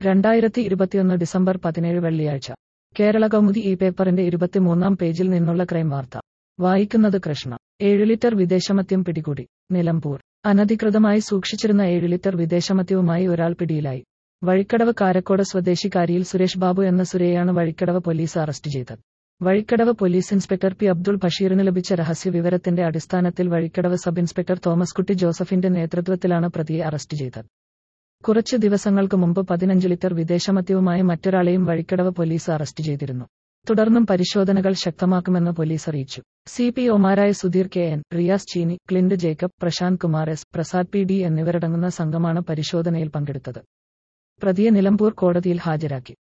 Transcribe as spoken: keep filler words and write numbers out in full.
രണ്ടായിരത്തി ഇരുപത്തിയൊന്ന് ഡിസംബർ പതിനേഴ് വെള്ളിയാഴ്ച കേരള കൗമുദി ഈ പേപ്പറിന്റെ ഇരുപത്തിമൂന്നാം പേജിൽ നിന്നുള്ള ക്രൈം വാർത്ത. വായിക്കുന്നത് കൃഷ്ണ. ഏഴ് ലിറ്റർ വിദേശമദ്യം പിടികൂടി. നിലമ്പൂർ. അനധികൃതമായി സൂക്ഷിച്ചിരുന്ന ഏഴ് ലിറ്റർ വിദേശമദ്യവുമായി ഒരാൾ പിടിയിലായി. വഴിക്കടവ് കാരക്കോട് സ്വദേശിക്കാരിയിൽ സുരേഷ് ബാബു എന്ന സുരയെയാണ് വഴിക്കടവ് പോലീസ് അറസ്റ്റ് ചെയ്തത്. Vazhikkadavu police inspector P Abdul ബഷീറിന് ലഭിച്ച രഹസ്യ വിവരത്തിന്റെ അടിസ്ഥാനത്തിൽ വഴിക്കടവ് സബ് ഇൻസ്പെക്ടർ തോമസ് കുട്ടി ജോസഫിന്റെ നേതൃത്വത്തിലാണ് പ്രതിയെ അറസ്റ്റ് ചെയ്തത്. കുറച്ച് ദിവസങ്ങൾക്ക് മുമ്പ് പതിനഞ്ച് ലിറ്റർ വിദേശമദ്യവുമായി മറ്റൊരാളെയും വഴിക്കടവ് പോലീസ് അറസ്റ്റ് ചെയ്തിരുന്നു. തുടർന്നും പരിശോധനകൾ ശക്തമാക്കുമെന്ന് പോലീസ് അറിയിച്ചു. സി പി ഒമാരായ Sudheer K N, Riyas Cheeni, Clint Jacob, Prasanth Kumar S, Prasad P D എന്നിവരടങ്ങുന്ന സംഘമാണ് പരിശോധനയിൽ പങ്കെടുത്തത്. പ്രതിയെ നിലമ്പൂർ കോടതിയിൽ ഹാജരാക്കി.